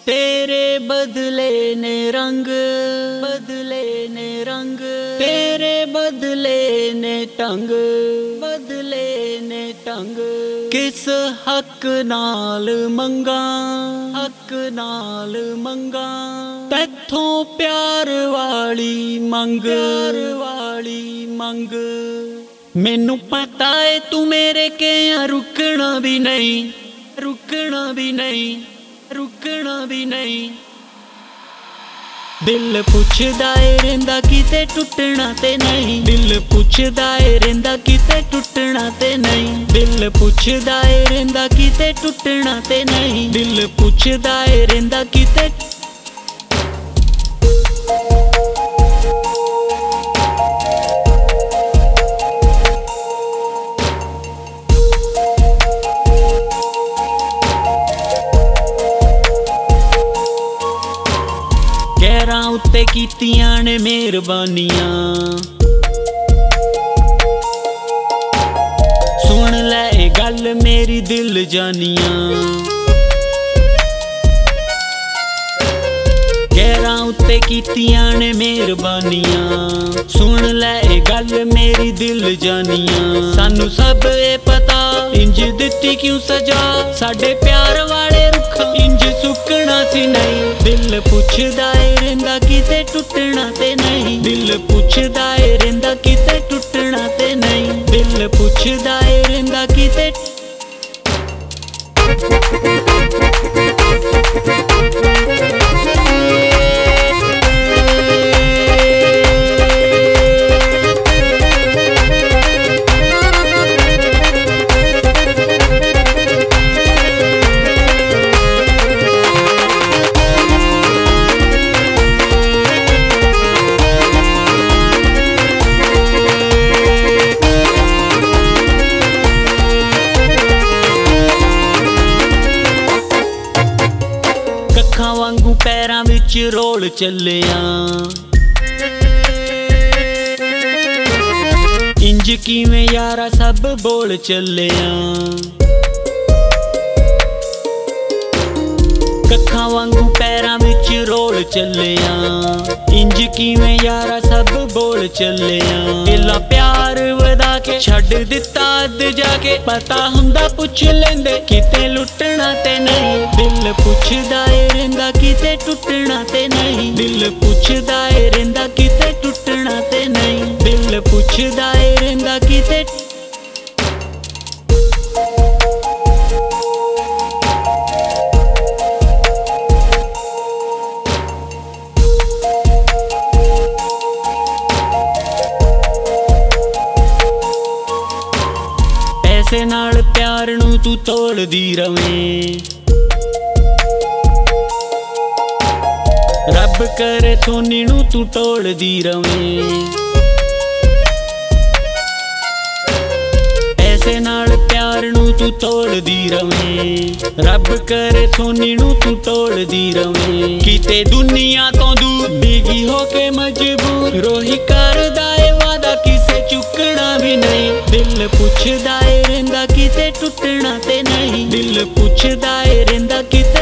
तेरे बदले ने रंग, बदले ने रंग, तेरे बदले ने टंग, बदले ने टंग। किस हक नाल मंगा, हक नाल मंगा, तैथों प्यार वाली मंग, प्यार वाली मंग। मैनू पता है तू मेरे के रुकना भी नहीं, रुकना भी नहीं, रुकना भी नहीं। दिल पुछदा है रहिंदा किते टुटना ते नहीं, दिल पुछदा है रहिंदा किते टुटना ते नहीं, दिल पुछदा है रहिंदा किते टुटना ते नहीं, दिल पुछदा है रहिंदा किते। गैरां उत्ते कीतियां ने मेहरबानियां, सुन लै ए गल मेरी दिल जानियां। गैरां उत्ते कीतियां ने मेहरबानियां, सुन लै ए गल मेरी दिल जानियां। सानू सब ए पता इंज दित्ती क्यों सजा, साडे प्यार वाले रुख इंज सुकना सी नहीं। दिल पुछदा है रहिंदा किते टुटना ते नहीं, दिल पुछदा है रहिंदा किते टुटना ते नहीं, दिल पुछदा है रहिंदा किते। ਅੱਖਾਂ ਵਾਂਗੂ ਪੈਰਾਂ ਵਿੱਚ ਰੋਲ ਚੱਲਿਆ, ਇੰਜ ਕਿਵੇਂ ਯਾਰਾ ਸਭ ਬੋਲ ਚੱਲਿਆ। ਅੱਖਾਂ ਵਾਂਗੂ ਪੈਰਾਂ ਵਿੱਚ ਰੋਲ ਚੱਲਿਆ, ਇੰਜ ਕਿਵੇਂ ਯਾਰਾ ਸਭ ਬੋਲ ਚੱਲਿਆ। ਦਿਲਾਂ ਪਿਆਰ ਵਧਾ ਕੇ ਛੱਡ ਦਿੱਤਾ ਅੱਧ ਜਾ ਕੇ, ਪਤਾ ਹੁੰਦਾ ਪੁੱਛ ਲੈਂਦੇ ਕਿਤੇ ਲੁੱਟਣਾ ਤੇ ਨਹੀਂ। ਦਿਲ ਪੁੱਛਦਾ ਏ ਰਹਿੰਦਾ ਕਿਤੇ ਟੁੱਟਣਾ ਤੇ ਨਹੀਂ, ਦਿਲ ਪੁੱਛਦਾ ਏ ਰਹਿੰਦਾ ਕਿਤੇ ਟੁੱਟਣਾ ਤੇ ਨਹੀਂ, ਦਿਲ ਪੁੱਛਦਾ ਏ ਰਹਿੰਦਾ ਕਿਤੇ। ਪੈਸੇ ਨਾਲ ਪਿਆਰ ਨੂੰ ਤੂੰ ਤੋੜਦੀ ਰਵੇਂ, ਰੱਬ ਕਰੇ ਸੋਨੀ ਨੂੰ ਤੂੰ ਤੋੜਦੀ ਰਵੇਂ। ਪੈਸੇ ਨਾਲ ਪਿਆਰ ਨੂੰ ਤੂੰ ਤੋੜਦੀ ਰਵੇਂ, ਰੱਬ ਕਰੇ ਸੋਨੀ ਨੂੰ ਤੂੰ ਤੋੜਦੀ ਰਵੇਂ। ਕਿਤੇ ਦੁਨੀਆ ਤੋਂ ਦੂਰ ਬੀਗੀ ਹੋ ਕੇ ਮਜਬੂਰ, ਰੋਹੀ ਕਰਦਾ ਏ ਵਾਦਾ ਕਿਸੇ ਚੁੱਕਣਾ ਵੀ ਨਹੀਂ। ਦਿਲ ਪੁੱਛਦਾ ਏ ਰਹਿੰਦਾ ਕਿਤੇ ਟੁੱਟਣਾ ਤੇ ਨਹੀਂ, ਦਿਲ ਪੁੱਛਦਾ ਏ ਰਹਿੰਦਾ ਕਿਤੇ।